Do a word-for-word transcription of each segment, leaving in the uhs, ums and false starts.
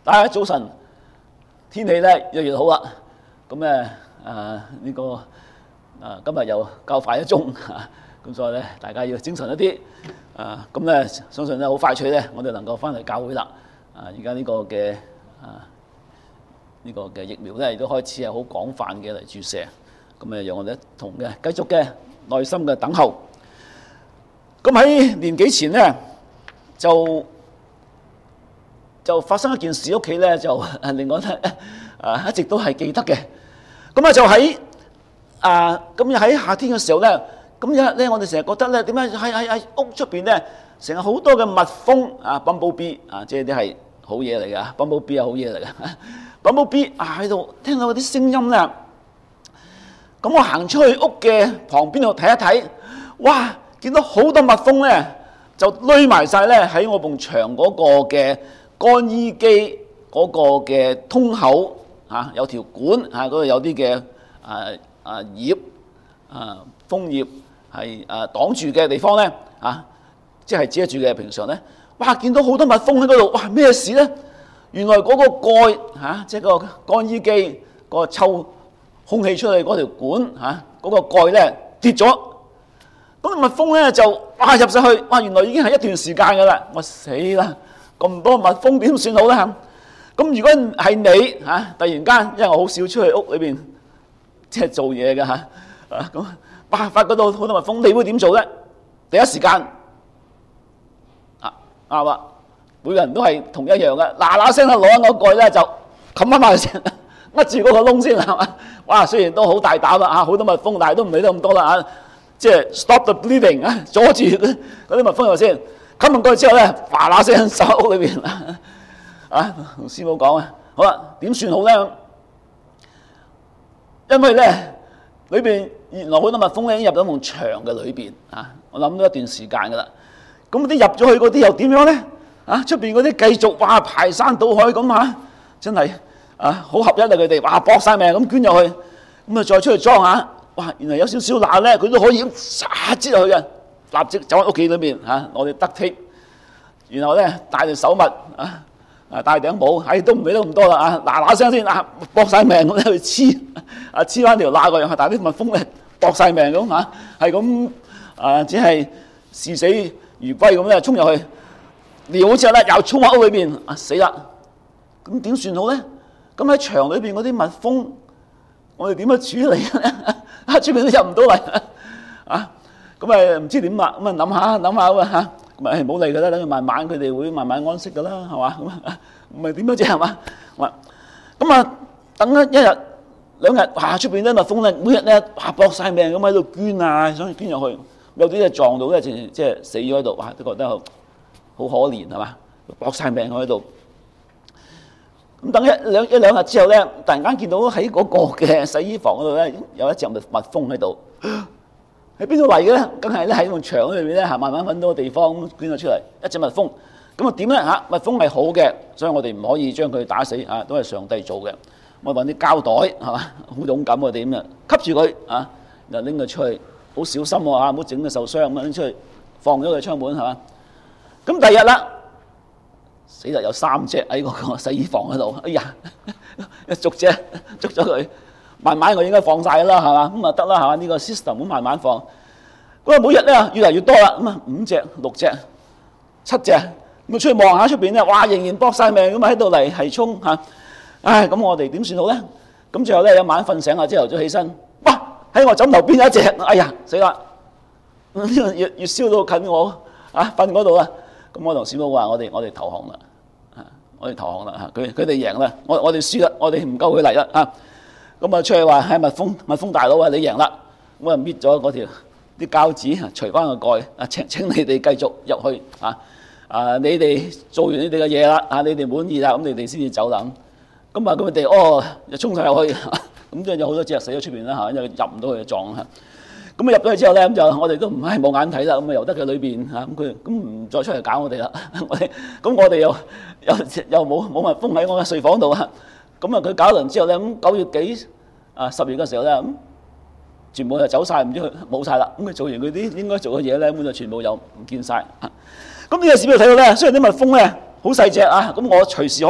大家早晨，天氣咧越嚟越好啦。咁咧啊呢個啊今日又較快一鐘嚇，咁所以咧大家要精神一啲。啊咁咧相信咧好快脆咧，我哋能夠翻嚟教會啦。啊而家呢個嘅啊呢個嘅疫苗咧亦都開始係好廣泛嘅嚟注射。咁誒讓我哋一同嘅繼續嘅耐心嘅等候。咁喺年幾前咧就就發生一件事，屋企咧就令我咧啊一直都係記得嘅。咁啊就喺啊咁喺夏天嘅時候咧，咁有日咧我哋成日覺得咧點解喺喺喺屋出邊咧成日好多嘅蜜蜂啊 bumblebee 啊，即係啲係好嘢嚟㗎 bumblebee 係好嘢嚟㗎 bumblebee 啊喺度聽到嗰啲聲音咧，咁我行出去屋嘅旁邊度睇一睇，哇！見到好多蜜蜂咧，就匿埋晒咧喺我埲牆嗰個嘅乾衣機嗰個嘅通口嚇，有條管嚇，嗰度有啲嘅啊啊葉啊楓葉係啊擋住嘅地方咧啊，即係遮住嘅。平常咧，哇！見到好多蜜蜂喺嗰度，哇！咩事咧？原來嗰個蓋嚇，即係個乾衣機個抽空氣出去嗰條管嚇，嗰個蓋咧跌咗。咁蜜蜂咧就哇入晒去，哇！原來已經係一段時間㗎啦。我死啦！咁多蜜蜂點算好咧？咁如果係你嚇、啊，突然間，因為我好少出去屋裏邊即係做嘢嘅嚇，啊咁哇發覺到好多蜜蜂，你會點做咧？第一時間啊啱啦，每個人都係同一樣嘅，嗱嗱聲咧攞一個蓋咧就冚翻埋先，握住嗰個窿先係嘛？哇！雖然都好大膽啦嚇，好多蜜蜂，但係都唔理得咁多啦嚇。即係 stop the bleeding 啊，阻住嗰啲蜜蜂入先。冚完過去之後咧，嘩嗱聲收喺屋裏邊啊，同師母講啊，好啦，點算好咧？因為咧裏邊原來好多蜜蜂咧已經入咗埲牆嘅裏邊啊，我諗咗一段時間㗎啦。咁啲入咗去嗰啲又點樣咧？啊，出邊嗰啲繼續哇排山倒海咁嚇，真係啊好合一啊佢哋，哇搏晒命咁捐入去，咁啊再出去裝下。哇！原來有少少罅咧，佢都可以咁殺擠落去嘅，立即走喺屋企裏面嚇，攞啲得貼，然後咧戴條手襪啊，啊戴頂帽，唉都唔理得咁多啦啊！嗱嗱聲先啊，搏晒命咁去黐啊黐翻條罅個樣，但係啲蜜蜂咧搏晒命咁嚇，係咁啊，只係視死如歸咁咧衝入去，撩好之後咧又衝喺屋裏邊啊死啦！咁點算好咧？咁喺牆裏邊嗰啲蜜蜂，我哋點樣處理咧？啊！出邊都入唔到嚟啊！咁誒唔知點啦，咁啊諗下諗下喎嚇，咁誒唔好理佢啦，等佢慢慢佢哋會慢慢安息噶啦，係嘛？咁啊唔係點樣啫係嘛？咁啊等一一日兩日，哇！出邊啲蜜蜂咧，每日咧哇搏晒命咁喺度捐啊，想捐入去，有啲咧撞到咧，即係即係死咗喺度，哇！都覺得好好可憐係嘛？搏晒命喺度。咁等一兩一兩日之後咧，突然間見到喺嗰個嘅洗衣房嗰度咧，有一隻蜜蜜蜂喺度。喺邊度嚟嘅咧？梗係咧喺埲牆裏面咧，係慢慢揾到個地方捐咗出嚟一隻蜜蜂。咁啊點咧嚇？蜜蜂係好嘅，所以我哋唔可以將佢打死嚇，都係上帝做嘅。我揾啲膠袋係嘛，好勇敢我哋咁啊，吸住佢啊，然後拎佢出去，好小心喎嚇，唔好整佢受傷咁拎出去，放咗佢窗門係嘛。咁第二日啦。死啦！有三隻喺嗰個洗衣房嗰度，哎呀，一捉隻捉咗佢，慢慢我應該放晒啦，係嘛？咁啊得啦，係嘛？呢個 system 咁慢慢放。咁啊每日咧越嚟越多啦，咁啊五隻、六隻、七隻，咁啊出去望下出邊咧，哇仍然搏晒命咁啊喺度嚟係衝嚇，唉咁我哋點算好咧？咁最後咧有晚瞓醒啊，朝頭早起身，哇喺我枕頭邊有一隻，哎呀死啦！呢個越越燒到近我啊瞓嗰度啦。咁我同師母話：我哋我哋投降啦，啊！我哋投降啦嚇！佢佢哋贏啦，我我哋輸啦，我哋唔夠佢嚟啦嚇！咁啊出去話係蜜蜂蜜蜂大佬啊，你贏啦！咁啊搣咗嗰條啲膠紙，除翻個蓋啊！請請你哋繼續入去啊！啊！你哋做完你哋嘅嘢啦，啊！你哋滿意啦，咁你哋先至走啦。咁啊咁佢哋哦又衝晒入去，咁即係有好多隻死咗出邊啦嚇，因為入唔到去撞嚇。咁入咗去之後咧，咁就我哋都唔係冇眼睇啦，咁啊由得佢裏邊嚇，咁佢咁唔再出嚟搞我哋啦。我哋咁我哋又又又冇冇蜜蜂喺我嘅睡房度啊。咁啊佢搞完之後咧，咁九月幾啊十月嘅時候咧，咁全部就走晒，唔知佢冇晒啦。咁佢做完佢啲應該做嘅嘢咧，咁就全部又唔見晒。咁呢個視頻睇到咧，雖然啲蜜蜂咧好細隻啊，咁我隨時可以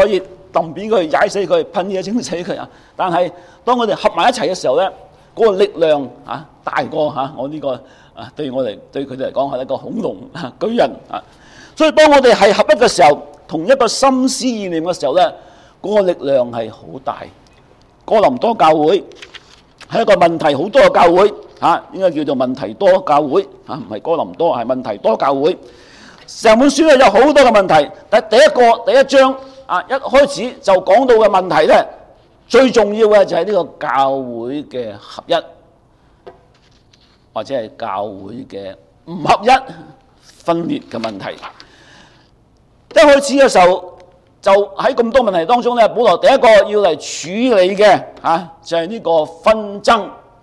揼扁佢、踩死佢、噴嘢整死佢啊！但係當我哋合埋一齊嘅時候咧，嗰、那個力量啊大過嚇、啊、我呢、這個啊對我哋對佢哋嚟講係一個恐龍啊巨人啊！所以當我哋係合一嘅時候，同一個心思意念嘅時候咧，嗰、那個力量係好大。哥林多教會係一個問題好多嘅教會嚇、啊，應該叫做問題多教會嚇，唔係哥林多，係問題多教會。成本書咧有好多嘅問題，但第一個第一章啊，一開始就講到嘅問題咧，最重要嘅就係呢個教會嘅合一，或者係教會嘅唔合一、分裂嘅問題。一開始嘅時候，就喺咁多問題當中咧，保羅第一個要嚟處理嘅啊，就係呢個紛爭。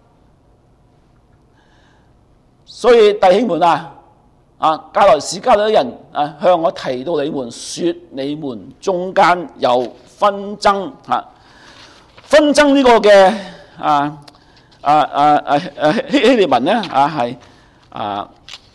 所以弟兄們啊！啊！加來斯加裏的人啊，向我提到你們，說你們中間有紛爭啊！紛爭呢個嘅啊啊啊啊啊希希臘文咧啊係啊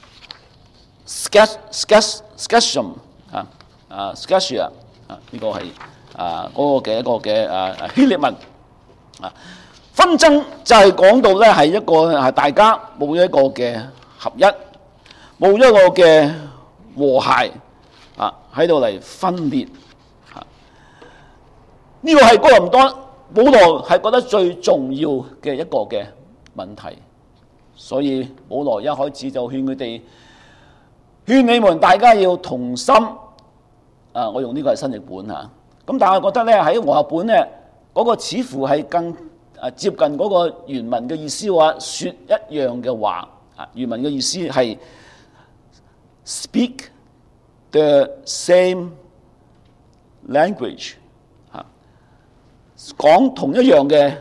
schism 啊啊 schism 啊呢個係啊嗰個嘅一個嘅啊希臘文啊紛爭就係講到咧係一個係大家冇一個嘅合一。冇一個嘅和諧啊，喺度嚟分裂啊！呢、這個係哥林多保羅係覺得最重要嘅一個嘅問題，所以保羅一開始就勸佢哋，勸你們大家要同心啊！我用呢個係新譯本嚇，咁但係我覺得咧喺和合本咧嗰、那個似乎係更啊接近嗰個原文嘅意思話，説一樣嘅話啊！原文嘅意思係。Speak the same language 嚇，講同一樣嘅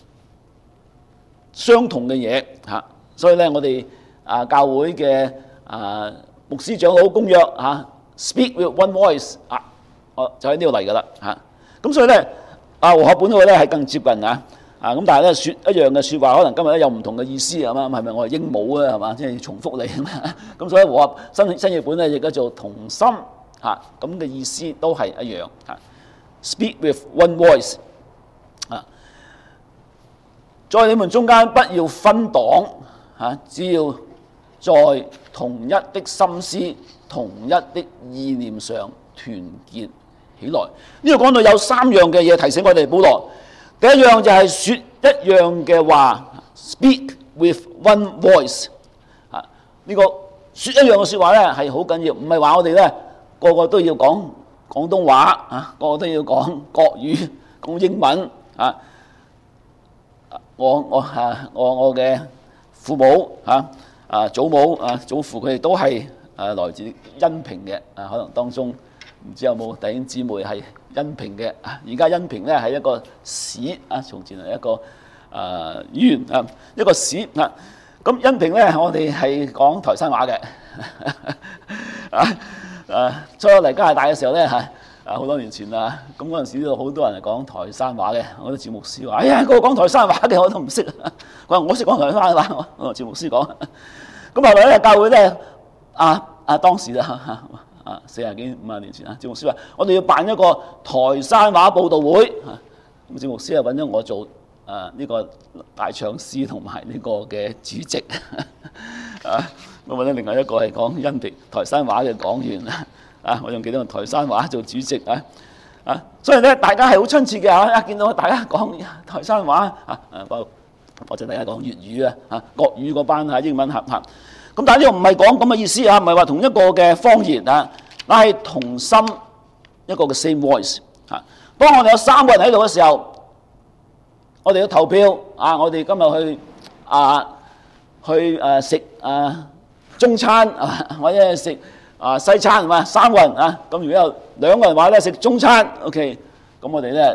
相同嘅嘢嚇，所以咧我哋啊教會嘅啊牧師長老公約嚇 ，speak with one voice 啊，我就喺呢度嚟噶啦嚇，咁所以咧啊和合本嗰個咧係更接近啊。啊咁，但係咧説一樣嘅説話，可能今日咧有唔同嘅意思係嘛？係咪我係鸚鵡啊？係嘛？即係重複你咁，所以和合新新譯本咧亦叫做同心嚇，咁嘅意思都係一樣嚇。Speak with one voice 啊，在你們中間不要分黨嚇，只要在同一的心思、同一的意念上團結起來。呢度講到有三樣嘅嘢提醒我哋保羅。第一樣就係説一樣嘅話 ，speak with one voice 啊！呢、這個説一樣嘅説話咧係好緊要，唔係話我哋咧個個都要講廣東話啊，個個都要講國語、講英文啊。我我啊我我嘅父母啊啊祖母啊祖父佢哋都係啊來自恩平嘅啊，可能當中唔知有冇弟兄姊妹係恩平嘅啊，而家恩平咧係一個市啊，從前係一個啊縣啊，一個市啊。咁恩平咧，我哋係講台山話嘅啊啊。初嚟加拿大嘅時候咧，係啊好多年前啦。咁嗰陣時都好多人係講台山話嘅。我啲趙牧師話：哎呀，嗰個講台山話嘅我都唔識。佢話我識講台山話，我我同趙牧師講。咁後來咧，教會咧啊啊當時啦。啊，四十幾五十年前啊，趙牧師話：我哋要辦一個台山話佈道會。咁趙牧師啊揾咗我做啊呢個大唱詩同埋呢個嘅主席。啊，我揾咗另外一個係講恩平台山話嘅講員啊，我仲記得用台山話做主席啊啊，所以咧大家係好親切嘅嚇，一見到大家講台山話啊，誒，或者大家講粵語啊，啊國語嗰班啊英文合合。咁但係呢個唔係講咁嘅意思啊，唔係話同一個嘅方言啊，但係同心一個嘅 same voice 啊。當我哋有三個人喺度嘅時候，我哋要投票啊！我哋今日去啊去誒食啊中餐啊，或者係食啊西餐係嘛？三個人啊，咁如果有兩個人話咧食中餐 ，OK，咁我哋咧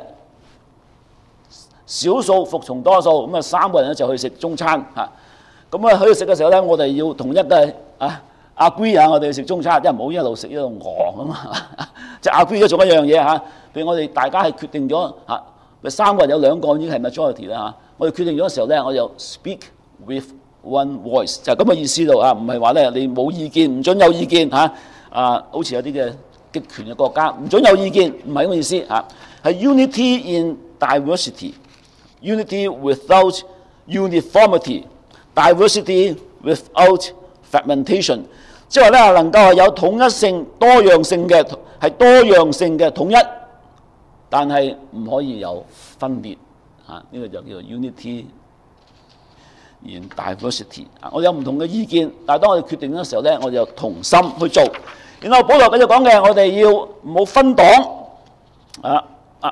少數服從多數，咁啊三個人咧就去食中餐嚇。咁啊，去食嘅時候咧，我哋要同一嘅啊 agree 啊，我哋食中餐，即係唔好一路食一路餓咁啊，即係 agree 咗做一樣嘢嚇。譬如我哋大家係決定咗嚇，咪三個人有兩個已經係 majority 啦嚇。我哋決定咗嘅時候咧，我就 speak with one voice，就係咁嘅意思度啊，唔係話咧你冇意見，唔准有意見嚇啊，好似有啲嘅極權嘅國家，唔準有意見，唔係咁嘅意思嚇，係 unity in diversity，unity without uniformity，diversity without fragmentation， 即係話咧能夠係有統一性、多樣性嘅，係多樣性嘅統一，但係唔可以有分裂嚇，呢、這個就叫做 unity in diversity。我有唔同嘅意見，但係當我哋決定嘅時候咧，我哋就同心去做。然後保羅繼續講嘅，我哋要唔好分黨啊啊，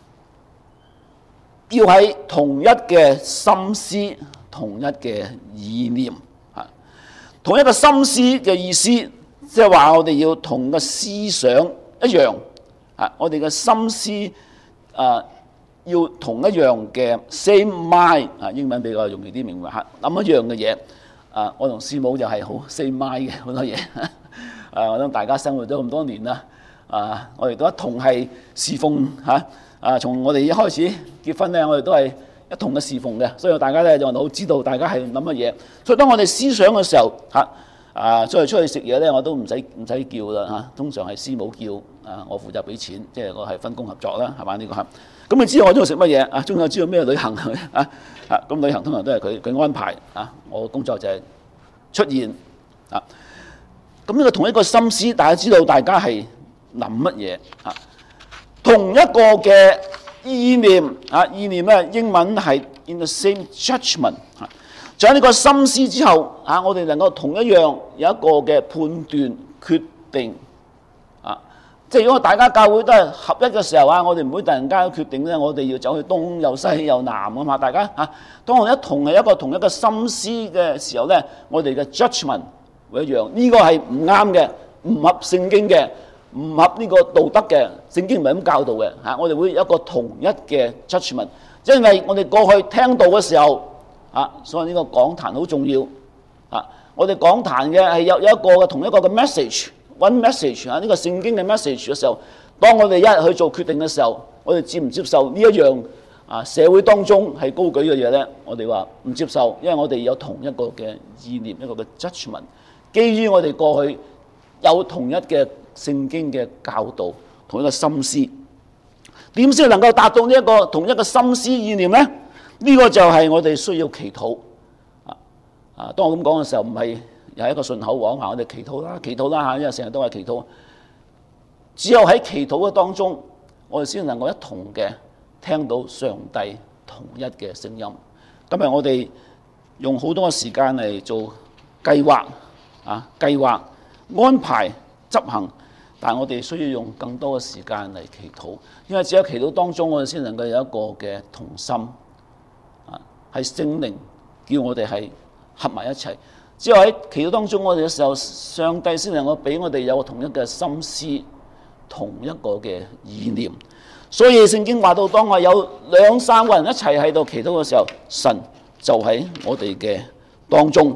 要喺同一嘅心思、同一嘅意念啊，同一個心思嘅意思，即係話我哋要同個思想一樣啊，我哋嘅心思啊要同一樣嘅 same mind 啊，英文比較容易啲明白嚇，諗一樣嘅嘢啊，我同師母就係好 same mind 嘅好多嘢。啊！我諗大家生活咗咁多年啦，啊！我哋都一同係侍奉嚇，啊！從我哋一開始結婚咧，我哋都係一同嘅侍奉嘅，所以大家咧就好知道大家係諗乜嘢。所以當我哋思想嘅時候嚇，啊！出去出去食嘢咧，我都唔使唔使叫啦嚇，通常係師母叫，啊！我負責俾錢，即係我係分工合作啦，係嘛呢個嚇。咁你知道我中意食乜嘢啊？中意知道咩旅行啊？啊！咁旅行通常都係佢佢安排啊，我工作就係出現啊。咁呢個同一個心思，大家知道大家係諗乜嘢啊？同一個嘅意念啊，意念咧英文係 in the same judgment 啊。就喺呢個心思之後啊，我哋能夠同一樣有一個嘅判斷決定啊。即係如果大家教會都係合一嘅時候啊，我哋唔會突然間決定咧，我哋要走去東又西又南啊嘛。大家啊，當我哋一同係一個同一個心思嘅時候咧，我哋嘅 judgment會一樣，呢、這個係唔啱嘅，唔合聖經嘅，唔合呢個道德嘅，聖經唔係咁教導嘅嚇。我哋會有一個同一嘅 judgment， 因為我哋過去聽道嘅時候啊，所以呢個講壇好重要啊。我哋講壇嘅係有有一個嘅同一個嘅 message，one message 啊，呢個聖經嘅 message 嘅時候，當我哋一日去做決定嘅時候，我哋接唔接受呢一樣啊社會當中係高舉嘅嘢咧？我哋話唔接受，因為我哋有同一個嘅意念，一個嘅 judgment。基於我哋過去有同一嘅聖經嘅教導，同一個心思，點先能夠達到呢一個同一個心思意念呢？呢、呢個就係我哋需要祈禱啊！啊，當我咁講嘅時候，唔係又係一個順口講，我哋祈禱啦，祈禱啦嚇，因為成日都係祈禱。只有喺祈禱嘅當中，我哋先能夠一同嘅聽到上帝同一嘅聲音。今日我哋用好多嘅時間嚟做計劃。啊！計劃安排執行，但係我哋需要用更多嘅時間嚟祈禱，因為只有祈禱當中，我哋先能夠有一個嘅同心。啊，係聖靈叫我哋係合埋一齊。只有喺祈禱當中，我哋嘅時候，上帝先能夠俾我哋有同一嘅心思，同一個嘅意念。所以聖經話到，當我有兩三個人一齊喺度祈禱嘅時候，神就喺我哋嘅當中。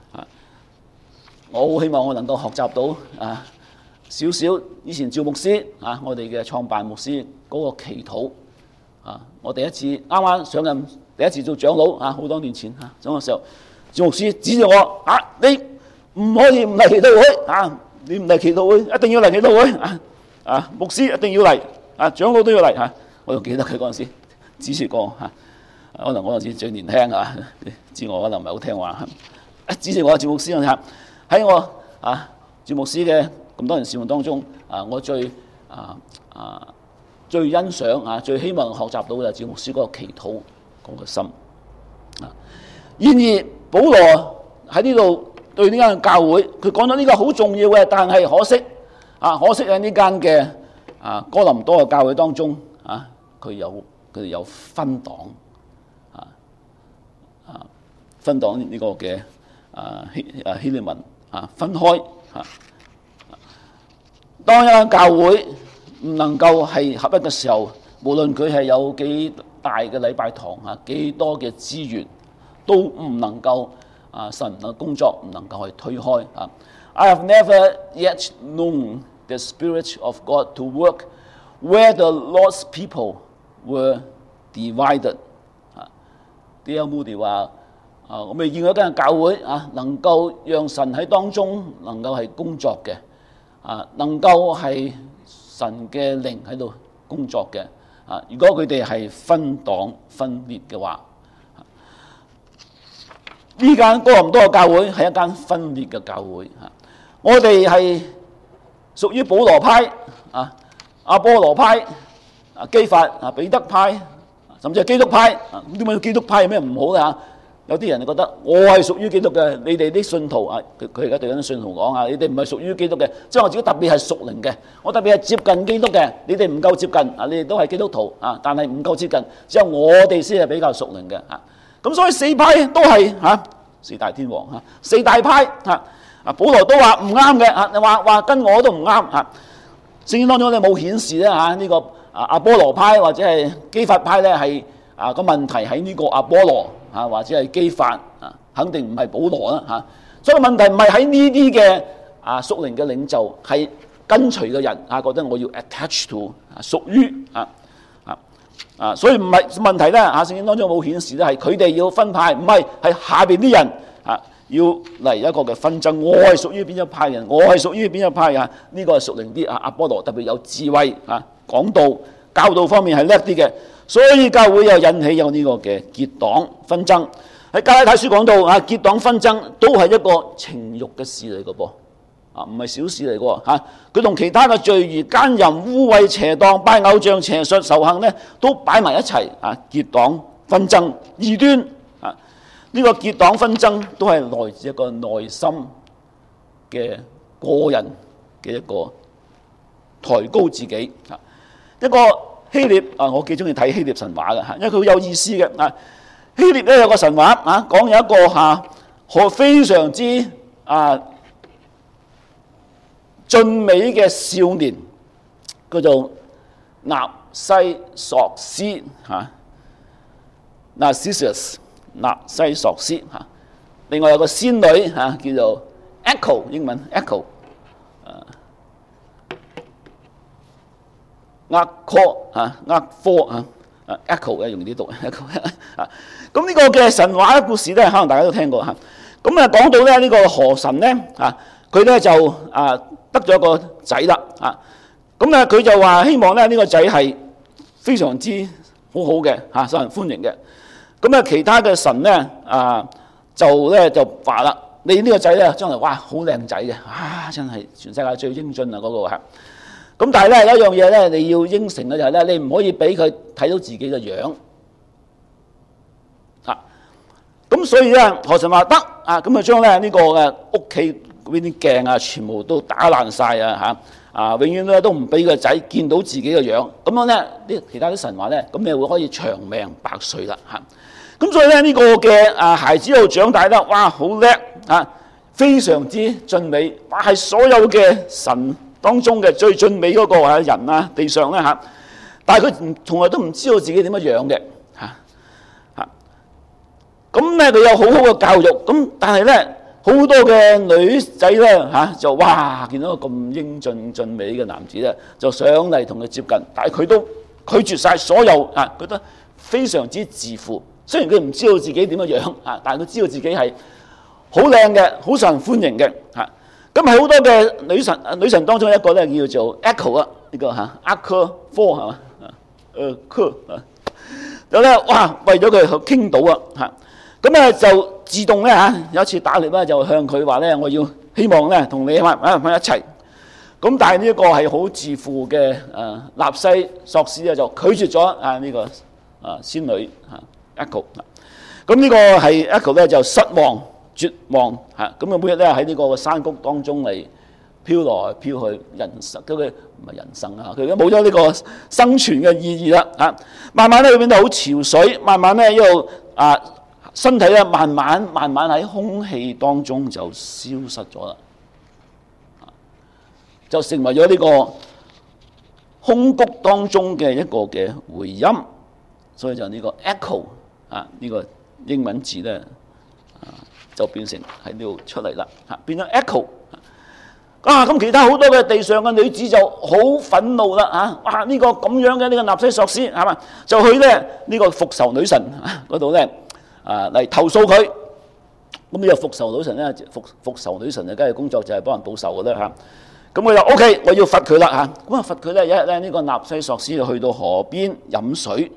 我好希望我能夠學習到啊少少以前趙牧師啊，我哋嘅創辦牧師嗰個祈禱啊，我第一次啱啱上任第一次做長老啊，好多年前啊，嗰個時候趙牧師指住我啊，你唔可以唔嚟祈禱會啊，你唔嚟祈禱會，一定要嚟祈禱會啊！啊，牧師一定要嚟啊，長老都要嚟嚇、啊。我仲記得佢嗰陣時指示過嚇、啊，可能我嗰陣時最年輕啊，知我可能唔係好聽話嚇、啊，指示我趙牧師嚇。喺我啊，趙牧師嘅咁多年事務當中，啊，我最啊啊最欣賞啊，最希望學習到嘅就係趙牧師嗰個祈禱嗰個心啊。然而，保羅喺呢度對呢間教會，佢講到呢個好重要嘅，但係可惜啊，可惜喺呢間嘅啊哥林多嘅教會當中啊，佢有佢哋有分黨啊啊分黨呢個嘅啊希啊希利文。啊，分開啊！當一間教會唔能夠係合一嘅時候，無論佢係有幾大嘅禮拜堂啊，幾多嘅資源，都唔能夠啊神嘅工作唔能夠去推開啊。I have never yet known the Spirit of God to work where the Lord's people were divided。啊 ，D L Moody 話。啊！我未見過一間教會啊，能夠讓神喺當中能夠係工作嘅，啊，能夠係神嘅靈喺度工作嘅啊！如果佢哋係分黨分裂嘅話，呢間哥林多嘅教會係一間分裂嘅教會啊！我哋係屬於保羅派啊、阿波羅派、啊基法、啊彼得派，甚至係基督派啊！咁點解基督派有咩唔好咧嚇？有啲人就覺得我係屬於基督嘅，你哋啲信徒啊，佢佢而家對緊啲信徒講啊，你哋唔係屬於基督嘅，即係我自己特別係屬靈嘅，我特別係接近基督嘅，你哋唔夠接近啊，你哋都係基督徒啊，但係唔夠接近，只有我哋先係比較屬靈嘅啊。咁所以四派都係嚇、啊、四大天王嚇、啊，四大派嚇啊，保羅都話唔啱嘅嚇，你話話跟我都唔啱嚇。聖經當中咧冇顯示咧嚇呢個啊阿波羅派或者係基法派咧係啊個問題喺呢個阿波羅。啊，或者係基法啊，肯定唔係保羅啦嚇。所以問題唔係喺呢啲嘅啊屬靈嘅領袖，係跟隨嘅人啊，覺得我要 attach to 啊，屬於啊啊啊，所以唔係問題咧嚇。聖經當中冇顯示咧係佢哋要分派，唔係係下邊啲人啊要嚟一個嘅紛爭。我係屬於邊一派人，我係屬於邊一派啊？呢、這個係屬靈啲啊。阿波羅特別有智慧啊，講道教導方面係叻啲嘅。所以教會又引起有呢個嘅結黨紛爭。喺加拉太書講到啊，結黨紛爭都係一個情慾嘅事嚟嘅噃，啊唔係小事嚟嘅嚇。佢同其他嘅罪如奸淫、污穢、邪蕩、拜偶像、邪術、仇恨咧，都擺埋一齊啊！結黨紛爭、異端啊，呢、這個結黨紛爭都係來自一個內心嘅個人嘅一個抬高自己啊，一個。希臘啊，我幾中意睇希臘神話嘅嚇，因為佢好有意思嘅啊。希臘咧有個神話啊，講有一個嚇可非常之啊俊美嘅少年，叫做納西索斯嚇 Narcissus 納西索斯嚇。另外有個仙女嚇、啊、叫做 Echo， 英文 Echo。厄科啊，厄科啊，啊 echo 嘅容易啲讀 echo 啊。咁呢個嘅神話故事咧，可能大家都聽過嚇。咁啊講到咧呢個河神咧啊，佢咧就啊得咗個仔啦啊。咁啊佢就話希望咧呢個仔係非常之好好嘅嚇，受人歡迎嘅。咁啊其他嘅神咧啊就咧就話啦，你呢個仔咧將來哇好靚仔嘅啊，真係全世界最英俊啊嗰個係。咁但係咧有一樣嘢咧，你要應承嘅就係咧，你唔可以俾佢睇到自己嘅樣啊。咁所以咧，河神話得啊，咁啊將咧呢個嘅屋企嗰啲鏡啊，全部都打爛晒啊嚇啊！永遠咧都唔俾個仔見到自己嘅樣。咁樣咧，啲其他啲神話咧，咁你會可以長命百歲啦嚇。咁所以咧呢個嘅啊孩子又長大得哇好叻啊，非常之俊美，哇係所有嘅神當中嘅最俊美嗰個啊人啊，地上咧嚇，但係佢從來都唔知道自己點樣樣嘅嚇嚇。咁咧佢有好好嘅教育，咁但係咧好多嘅女仔咧嚇就哇見到個咁英俊俊美嘅男子咧，就上嚟同佢接近，但係佢都拒絕晒所有嚇，覺得非常之自負。雖然佢唔知道自己點樣樣嚇，但係佢知道自己係好靚嘅，好受人歡迎嘅嚇。咁係好多嘅女神，女神當中一個咧叫做 Echo 啊，呢個嚇阿科科係嘛？誒科啊，就咧哇為咗佢去傾到啊嚇，咁咧就自動咧嚇有一次打獵咧就向佢話咧，我要希望咧同你喺埋一齊。咁但係呢一個係好自負嘅誒納西索斯咧就拒絕咗啊呢個啊仙女嚇 Echo。咁呢個係 Echo 咧就失望。絕望嚇，咁啊每日咧喺呢個山谷當中嚟飄來飄去，人生佢唔係人生啊，佢已經冇咗呢個生存嘅意義啦嚇。慢慢咧佢變得好憔悴，慢慢咧一路啊身體咧慢慢慢慢喺空氣當中就消失咗啦，就成為咗呢個空谷當中嘅一個嘅回音，所以就呢個 echo 啊呢個英文字咧啊。就變成喺呢度出嚟啦，嚇變咗 echo 啊！咁其他好多嘅地上嘅女子就好憤怒啦，嚇哇！呢個咁樣嘅呢個納西索斯係嘛，就去咧呢個復仇女神嗰度咧啊嚟投訴佢。咁呢個復仇女神咧，復復仇女神嘅梗係工作就係幫人報仇嘅啦嚇。 咁佢就 O.K. 我要罰佢啦嚇。咁啊罰佢咧，有一日咧呢個納西索斯就去到河邊飲水，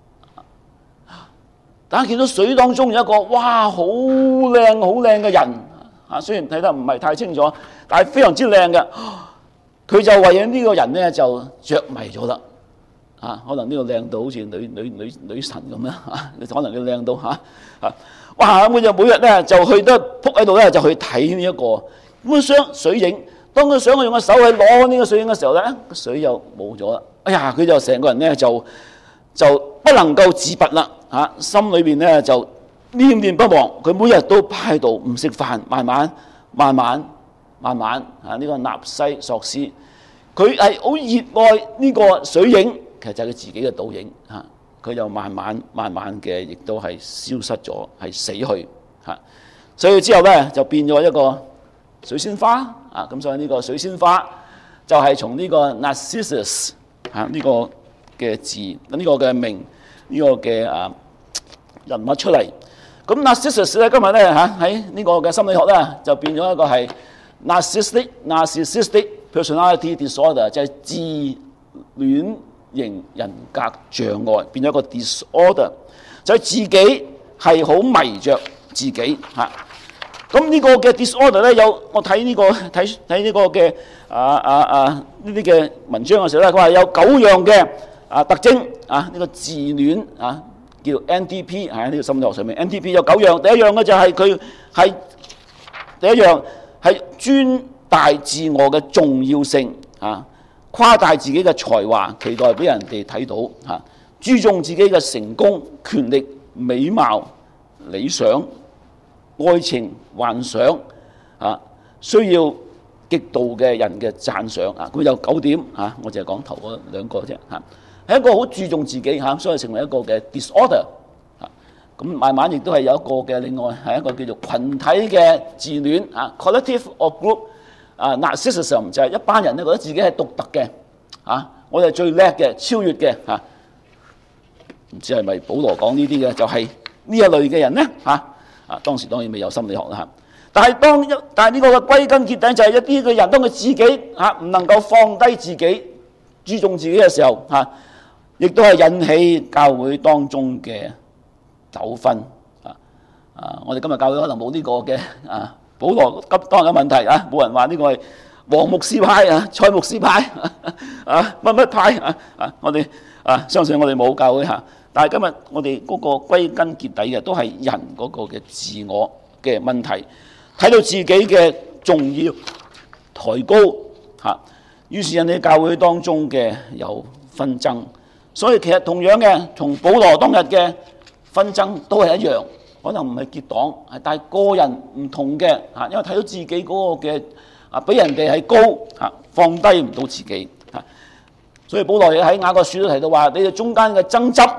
大家見到水當中有一個哇好靚好靚嘅人啊，雖然睇得唔係太清楚，但係非常之靚嘅。佢就為咗呢個人咧就着迷咗啦。啊，可能呢個靚到好似女女女女神咁啦嚇，可能佢靚到嚇啊！哇！咁佢就每日咧就去得撲喺度咧，就去睇呢一個咁雙水影。當佢想用個手去攞呢個水影嘅時候咧，個水又冇咗啦。哎呀！佢就成個人咧就就不能夠自拔啦嚇，心裏邊咧就念念不忘。佢每日都趴喺度唔食飯，慢慢慢慢慢慢啊！呢個納西索斯，佢係好熱愛呢個水影。其實就係佢自己嘅倒影嚇，佢就慢慢慢慢嘅，亦都係消失咗，係死去嚇。所以之後咧就變咗一個水仙花啊！咁所以呢個水仙花就係從呢個 Narcissus 嚇呢個嘅字，呢個嘅名，呢個嘅啊人物出嚟。咁 Narcissus 咧今日咧嚇喺呢個嘅心理學咧就變咗一個係 narcissistic narcissistic personality disorder，就係自戀型人格障礙，變咗一個 disorder， 就係自己係好迷着自己嚇。咁呢個嘅 disorder 咧，有我睇呢、這個睇睇呢個嘅啊啊啊呢啲嘅文章嘅時候咧，佢話有九樣嘅啊特徵啊，呢、這個自戀啊叫 N D P 喺呢個心理學上面 ，N D P 有九樣。第一樣嘅就係佢係第一樣係尊大自我嘅重要性啊。誇大自己嘅才華，期待俾人哋睇到嚇；注重自己嘅成功、權力、美貌、理想、愛情、幻想啊，需要極度嘅人嘅讚賞啊。佢有九點嚇，我淨係講頭嗰兩個啫嚇。係一個好注重自己嚇，所以成為一個嘅 disorder 嚇。咁慢慢亦都係有一個嘅另外係一個叫做群體嘅自戀啊 ，collective or group。啊 ，narcissism 就係一班人咧覺得自己係獨特嘅，啊，我哋最叻嘅、超越嘅，嚇、啊，唔知係咪保羅講呢啲嘅，就係、是、呢一類嘅人咧，嚇、啊，啊，當時當然未有心理學啦，嚇、啊，但係當一，但係呢個嘅歸根結底就係一啲嘅人，當佢自己嚇唔、啊、能夠放低自己、注重自己嘅時候，嚇、啊，亦都係引起教會當中嘅糾紛，啊，啊，我哋今日教會可能冇呢個嘅，啊。保羅急當嘅問題啊，冇人話呢個係黃牧師派啊、蔡牧師派啊、乜乜派啊啊！我哋啊相信我哋冇教會嚇，但係今日我哋嗰個歸根結底嘅都係人嗰個嘅自我嘅問題，睇到自己嘅重要抬高嚇，於是人哋教會當中嘅有紛爭，所以其實同樣嘅，同保羅當日嘅紛爭都係一樣。可能唔係結黨，係但係個人唔同嘅嚇，因為睇到自己嗰個嘅啊，比人哋係高嚇，放低唔到自己嚇，所以保羅亦喺雅各書都提到話：你哋中間嘅爭執、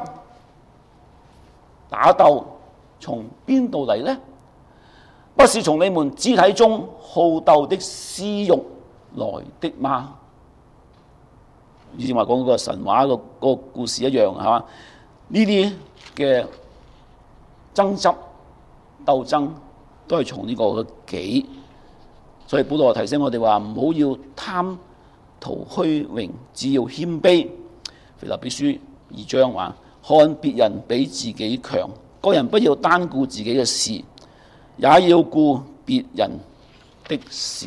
打鬥，從邊度嚟呢？不是從你們肢體中好鬥的私慾來的嗎？以前話講嗰個神話個個故事一樣係嘛？呢啲嘅爭執鬥爭都係從呢個嘅己，所以保羅提醒我哋話唔好要貪圖虛榮，只要謙卑。腓立比書二章話：看別人比自己強，個人不要單顧自己嘅事，也要顧別人的事。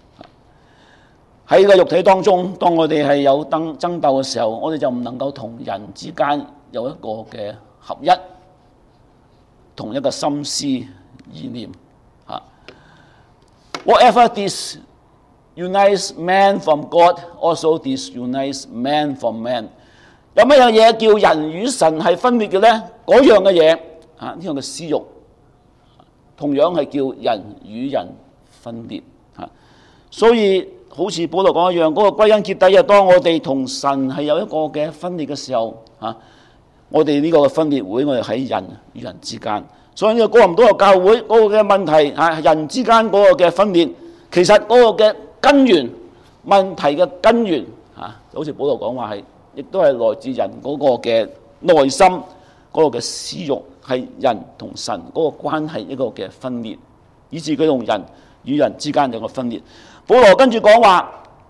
喺個肉體當中，當我哋係有爭爭鬥嘅時候，我哋就唔能夠同人之間有一個嘅合一。同一個心思意念嚇 ，whatever disunites man from God, also disunites man from man。有乜嘢嘢叫人與神係分裂嘅咧？嗰樣嘅嘢嚇，呢樣嘅私慾，同樣係叫人與人分裂嚇。所以好似保羅講一樣，嗰、那個歸根結底啊，當我哋同神係有一個嘅分裂嘅時候嚇。我哋呢個分裂會，我哋喺人與人之間，所以呢個哥林多教會嗰個嘅問題嚇，人之間嗰個嘅分裂，其實嗰個嘅根源問題嘅根源嚇，好似保羅講話係，亦都係來自人嗰個嘅內心嗰個嘅私慾，係人同神嗰個關係一個嘅分裂，以致佢同人與人之間有個分裂。保羅跟住講話，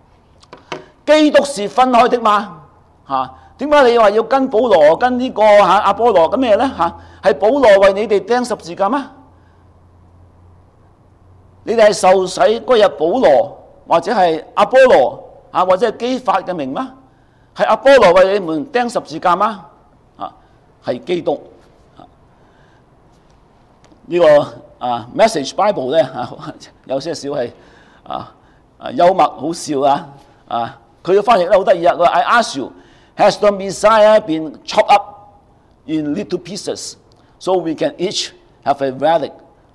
基督是分開的嘛？嚇，點解你話要跟保羅跟呢個嚇阿波羅咁咩咧？嚇，係保羅為你哋釘十字架嗎？你哋係受洗嗰日保羅或者係阿波羅啊，或者係基法嘅名嗎？係阿波羅為你們釘十字架嗎？啊，係基督。呢、這個啊 Message Bible 咧啊，有些少係啊啊幽默好笑啊啊！佢嘅翻譯咧好得意啊！佢話 I ask you, has the Messiah been chopped up in little pieces, so we can each have a relic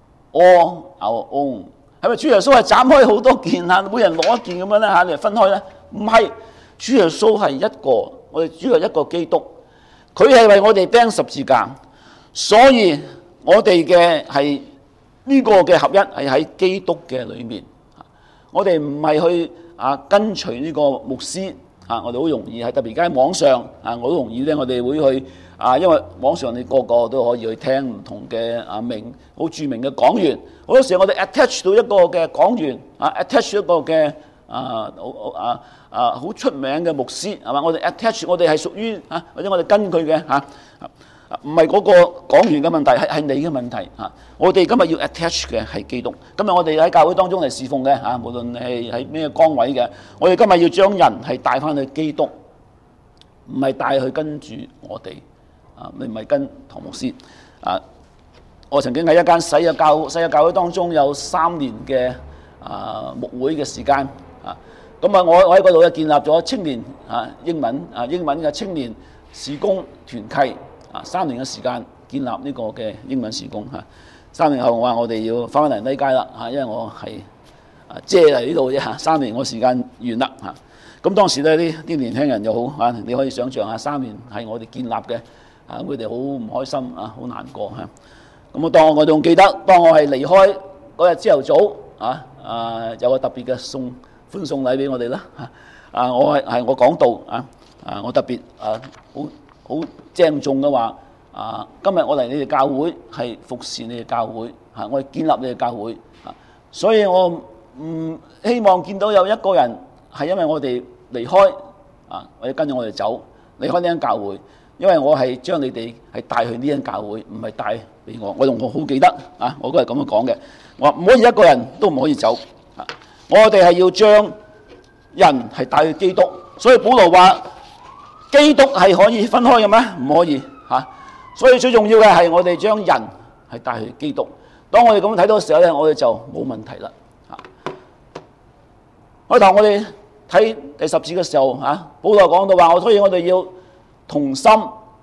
all our own？ 係咪主耶穌係斬開好多件啊？每人攞一件咁樣咧嚇嚟分開咧？唔係，主耶穌係一個，我哋主係一個基督，佢係為我哋釘十字架，所以我哋嘅係呢個嘅合一係喺基督嘅裏面。我哋唔係去啊跟隨呢個牧師啊，我哋好容易係特別而家喺網上啊，我好容易咧，我哋會去啊，因為網上你個個都可以去聽唔同嘅啊名好著名嘅講員，好多時候我哋 attach 到一個嘅講員啊 ，attach 一個嘅啊啊啊好出名嘅牧師係嘛？我哋 attach 我哋係屬於啊，或者我哋跟佢嘅嚇。唔係嗰個講員嘅問題，係係你嘅問題嚇。我哋今日要 attach 嘅係基督。今日我哋喺教會當中嚟侍奉嘅嚇，無論係喺咩崗位嘅，我哋今日要將人係帶翻去基督，唔係帶去跟住我哋啊！你唔係跟唐牧師啊！我曾經喺一間細嘅教細嘅教會當中有三年嘅啊牧會嘅時間啊。咁啊，我我喺嗰度咧建立咗青年啊英文啊英文嘅青年事工團契。三年嘅時間建立呢個嘅英文事工嚇，三年後我話我哋要翻返嚟呢街啦嚇，因為我係啊借嚟呢度啫嚇，三年我時間完啦嚇。咁當時咧啲啲年輕人又好啊，你可以想象下，三年係我哋建立嘅啊，佢哋好唔開心啊，好難過嚇。咁我當我仲記得，當我係離開嗰日朝頭早啊啊，有個特別嘅送歡送禮俾我哋啦嚇啊，我係係我講道啊啊，我特別啊好。好鄭重嘅話啊！今日我嚟你哋教會係服侍你哋教會嚇，我係建立你哋教會嚇，所以我唔希望見到有一個人係因為我哋離開啊，或者跟住我哋走離開呢間教會，因為我係將你哋係帶去呢間教會，唔係帶俾我。我仲好記得啊，我都係咁樣講嘅。我話唔可以一個人都唔可以走啊！我哋係要將人係帶去基督，所以保羅話。基督係可以分開嘅咩？唔可以嚇、啊，所以最重要嘅係我哋將人係帶去基督。當我哋咁睇到嘅時候咧，我哋就冇問題啦嚇。開頭我哋睇第十節嘅時候嚇、啊，保羅講到話，我所以我哋要同心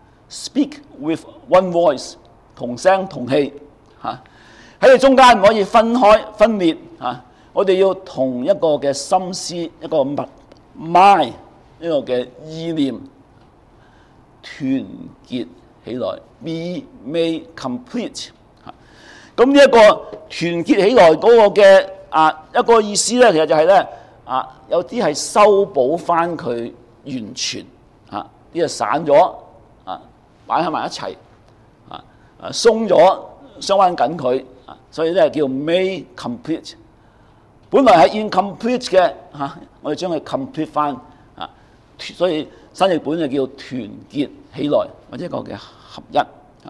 speak with one voice， 同聲同氣嚇。喺你中間唔可以分開分裂嚇、啊，我哋要同一個嘅心思，一個 mind 呢個嘅意念。團結起來 ，be made complete。咁呢一個團結起來嗰個嘅啊一個意思咧，其實就係咧啊，有啲係修補翻佢完全啊，啲係散咗啊，擺喺埋一齊啊，啊鬆咗相關緊佢啊，所以咧叫 made complete。本來係 incomplete 嘅嚇、啊，我哋將佢 complete 翻啊，所以。新譯本就叫團結起來，或者一個嘅合一。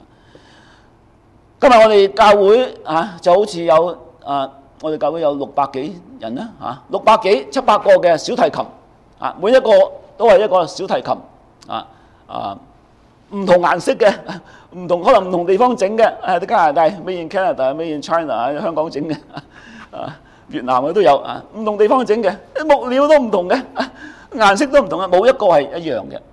今日我哋教會啊，就好似有啊，我哋教會有六百幾人啦，嚇六百幾七百個嘅小提琴，啊每一個都係一個小提琴，啊啊唔同顏色嘅，唔同可能唔同地方整嘅，誒啲加拿大 Made in Canada、Made in China 喺香港整嘅，啊越南嘅都有啊，唔同地方整嘅，啲木料都唔同嘅。顏色都唔同嘅，冇一個係一樣嘅。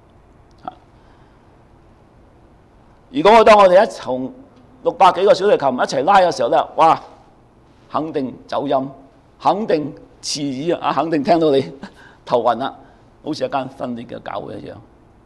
如果我當我哋一從六百幾個小提琴一齊拉嘅時候咧，哇，肯定走音，肯定刺耳啊！肯定聽到你頭暈啦，好似一間分裂嘅教會一樣。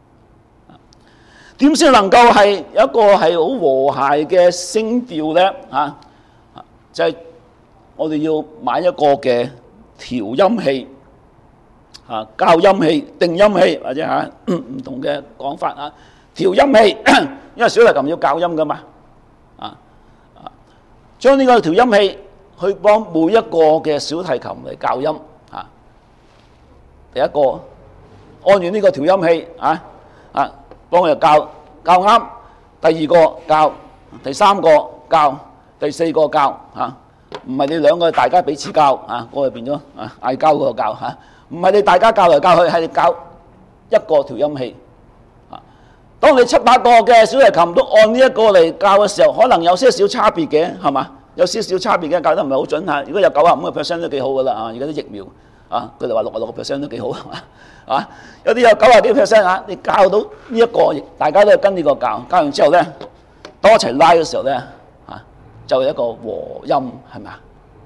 點先能夠係有一個係好和諧嘅聲調咧？嚇，就係我哋要買一個嘅調音器。啊，校音器、定音器或者嚇唔、啊、同嘅講法啊，調音器，因為小提琴要校音噶嘛，啊啊，將呢個調音器去幫每一個嘅小提琴嚟校音啊， 第一個按住呢個調音器啊啊，幫佢教教啱。第二個教，第三個教，第四個教嚇，唔係你兩個大家彼此教啊，嗰個變咗啊嗌交嗰個教嚇，唔係你大家教嚟教去，係你教一個調音器啊。當你七八個嘅小提琴都按呢一個嚟教嘅時候，可能有些少差別嘅，係嘛？有些少差別嘅，教得唔係好準嚇。如果有九十五個 percent 都幾好噶啦啊！而家啲疫苗啊，佢哋話六十六個 percent 都幾好係嘛？啊，有啲有九十幾 percent 啊，你教到呢一個，大家都係跟呢個教，教完之後咧，當一齊拉嘅時候咧，啊，就係一個和音係咪啊？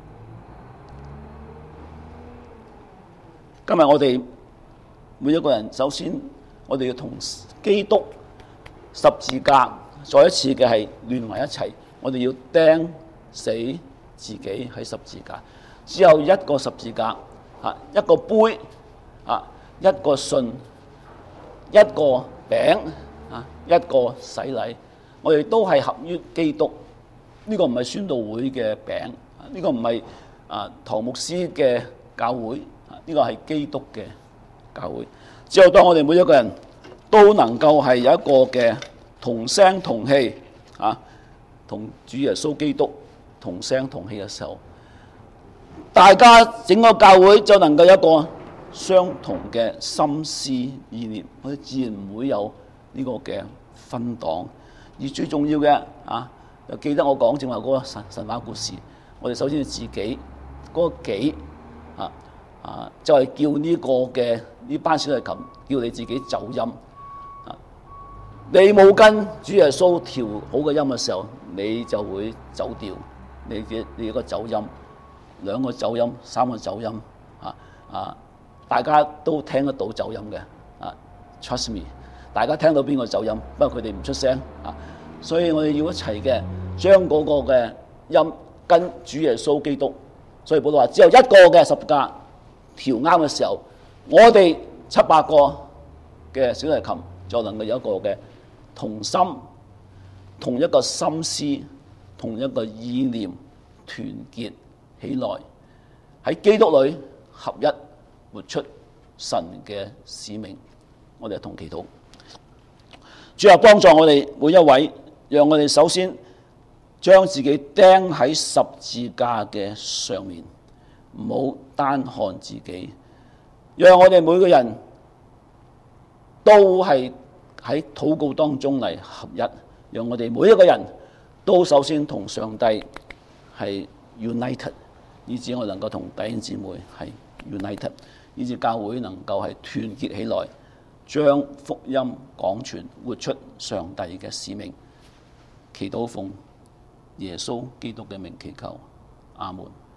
今日我哋每一個人，首先我哋要同基督十字架再一次嘅係聯為一齊，我哋要釘死自己喺十字架，只有一個十字架，啊，一個杯，啊，一個信，一個餅，啊，一個洗禮，我哋都係合於基督。呢個唔係宣道會嘅餅，呢個唔係啊唐牧師嘅教會，呢個係基督嘅教會。只有當我哋每一個人都能夠係有一個嘅同聲同氣啊，同主耶穌基督同聲同氣嘅時候，大家整個教會就能夠有一個相同嘅心思意念，我哋自然唔會有呢個嘅分黨。而最重要嘅啊，就記得我講正話嗰個神神話故事，我哋首先要自己嗰、嗰個己啊啊，就係、是、叫呢個嘅呢班小提琴叫你自己走音啊！你冇跟主耶穌調好嘅音嘅時候，你就會走調，你嘅你一個走音，兩個走音，三個走音啊啊！大家都聽得到走音嘅啊 ，trust me， 大家聽到邊個走音，不過佢哋唔出聲啊，所以我哋要一齊嘅將嗰個嘅音跟主耶穌基督。所以保羅話：只有一個嘅十架調啱嘅時候，我哋七八個嘅小提琴就能夠有一個嘅同心、同一個心思、同一個意念團結起來，喺基督裏合一，活出神嘅使命。我哋一同祈禱，主啊，幫助我哋每一位，讓我哋首先將自己釘喺十字架嘅上面，唔好單看自己，讓我哋每個人都係喺禱告當中嚟合一，讓我哋每一個人都首先同上帝係 united， 以至我能夠同弟兄姊妹係 united， 以至教會能夠係團結起來，將福音講傳，活出上帝嘅使命。祈禱奉耶穌基督嘅名祈求，阿門。